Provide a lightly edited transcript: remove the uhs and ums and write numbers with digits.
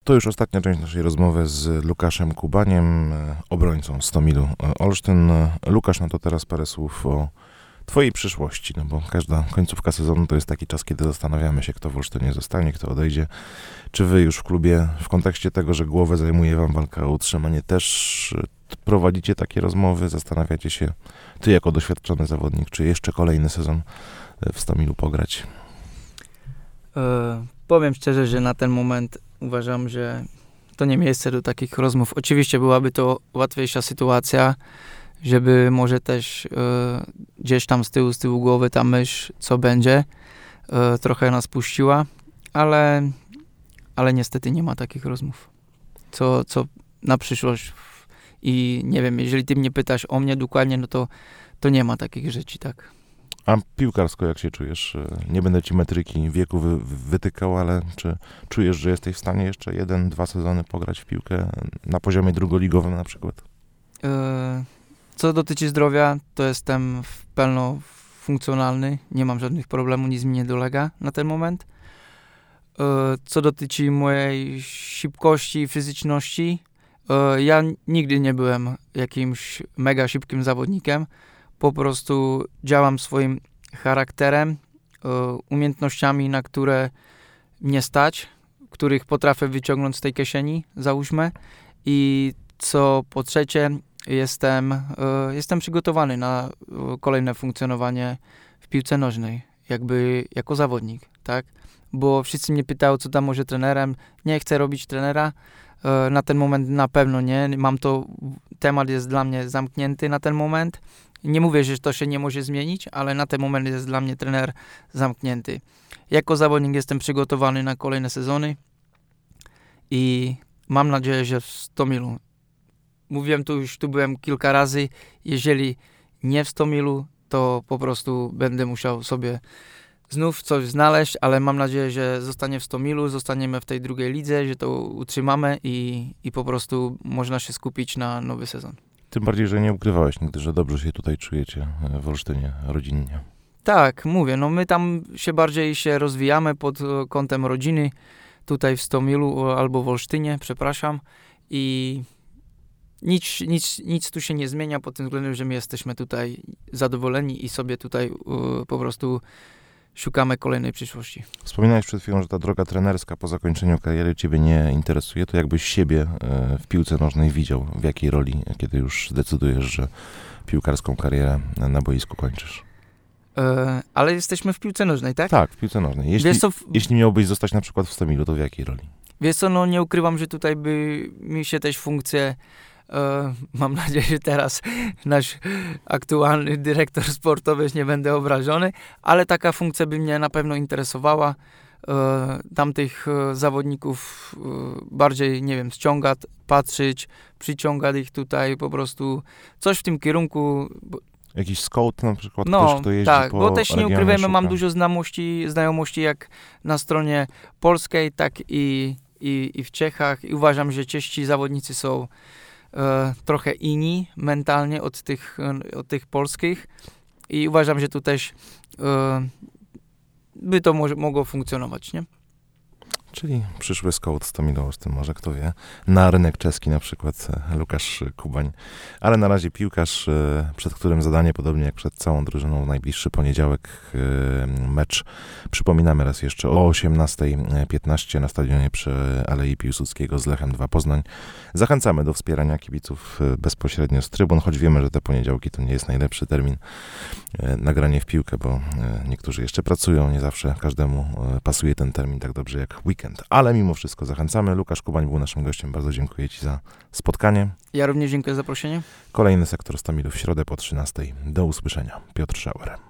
To już ostatnia część naszej rozmowy z Łukaszem Kubaniem, obrońcą Stomilu Olsztyn. Łukasz, no to teraz parę słów o twojej przyszłości, no bo każda końcówka sezonu to jest taki czas, kiedy zastanawiamy się, kto w Olsztynie zostanie, kto odejdzie. Czy wy już w klubie, w kontekście tego, że głowę zajmuje wam walka o utrzymanie, też prowadzicie takie rozmowy, zastanawiacie się, ty jako doświadczony zawodnik, czy jeszcze kolejny sezon w Stomilu pograć? Powiem szczerze, że na ten moment uważam, że to nie miejsce do takich rozmów. Oczywiście byłaby to łatwiejsza sytuacja, żeby może też gdzieś tam z tyłu głowy ta myśl, co będzie, trochę nas puściła, ale niestety nie ma takich rozmów. Co na przyszłość i nie wiem, jeżeli ty mnie pytasz o mnie dokładnie, no to nie ma takich rzeczy, tak. A piłkarsko jak się czujesz? Nie będę ci metryki wieku wytykał, ale czy czujesz, że jesteś w stanie jeszcze 1-2 sezony pograć w piłkę na poziomie drugoligowym na przykład? Co dotyczy zdrowia, to jestem pełno funkcjonalny, nie mam żadnych problemów, nic mi nie dolega na ten moment. Co dotyczy mojej szybkości i fizyczności, ja nigdy nie byłem jakimś mega szybkim zawodnikiem. Po prostu działam swoim charakterem, umiejętnościami, na które mnie stać, których potrafię wyciągnąć z tej kieszeni, załóżmy. I co po trzecie, jestem przygotowany na kolejne funkcjonowanie w piłce nożnej, jakby jako zawodnik, tak? Bo wszyscy mnie pytają, co tam może trenerem. Nie chcę robić trenera. Na ten moment na pewno nie. Temat jest dla mnie zamknięty na ten moment. Nie mówię, że to się nie może zmienić, ale na ten moment jest dla mnie trener zamknięty. Jako zawodnik jestem przygotowany na kolejne sezony i mam nadzieję, że w Stomilu. Mówiłem tu byłem kilka razy, jeżeli nie w Stomilu, to po prostu będę musiał sobie znów coś znaleźć, ale mam nadzieję, że zostanie w Stomilu, zostaniemy w tej drugiej lidze, że to utrzymamy i po prostu można się skupić na nowy sezon. Tym bardziej, że nie ukrywałeś nigdy, że dobrze się tutaj czujecie w Olsztynie, rodzinnie. Tak, mówię, no my tam bardziej się rozwijamy pod kątem rodziny, tutaj w Stomilu albo w Olsztynie, przepraszam, i nic tu się nie zmienia pod tym względem, że my jesteśmy tutaj zadowoleni i sobie tutaj po prostu szukamy kolejnej przyszłości. Wspominałeś przed chwilą, że ta droga trenerska po zakończeniu kariery ciebie nie interesuje. To jakbyś siebie w piłce nożnej widział? W jakiej roli, kiedy już zdecydujesz, że piłkarską karierę na boisku kończysz? Ale jesteśmy w piłce nożnej, tak? Tak, w piłce nożnej. Jeśli miałbyś zostać na przykład w Stomilu, to w jakiej roli? Wiesz co, no nie ukrywam, że tutaj by mi się też funkcje, mam nadzieję, że teraz nasz aktualny dyrektor sportowy, nie będę obrażony, ale taka funkcja by mnie na pewno interesowała. Tamtych zawodników bardziej, nie wiem, ściągać, patrzeć, przyciągać ich tutaj, po prostu coś w tym kierunku. Jakiś scout na przykład, no, ktoś, kto jeździ tak, po bo też nie ukrywajmy, szuka. mam dużo znajomości jak na stronie polskiej, tak i w Czechach i uważam, że czescy zawodnicy są trochę inni mentalnie od tych polskich i uważam, że tu też by to mogło funkcjonować, nie? Czyli przyszły scout Stomilu Olsztyn, może kto wie, na rynek czeski na przykład Łukasz Kubań. Ale na razie piłkarz, przed którym zadanie, podobnie jak przed całą drużyną, w najbliższy poniedziałek mecz. Przypominamy raz jeszcze o 18:15 na stadionie przy Alei Piłsudskiego z Lechem 2 Poznań. Zachęcamy do wspierania kibiców bezpośrednio z trybun, choć wiemy, że te poniedziałki to nie jest najlepszy termin na granie w piłkę, bo niektórzy jeszcze pracują, nie zawsze każdemu pasuje ten termin tak dobrze jak weekend. Ale mimo wszystko zachęcamy. Łukasz Kubań był naszym gościem. Bardzo dziękuję ci za spotkanie. Ja również dziękuję za zaproszenie. Kolejny sektor Stomilu w środę po 13:00. Do usłyszenia. Piotr Schauer.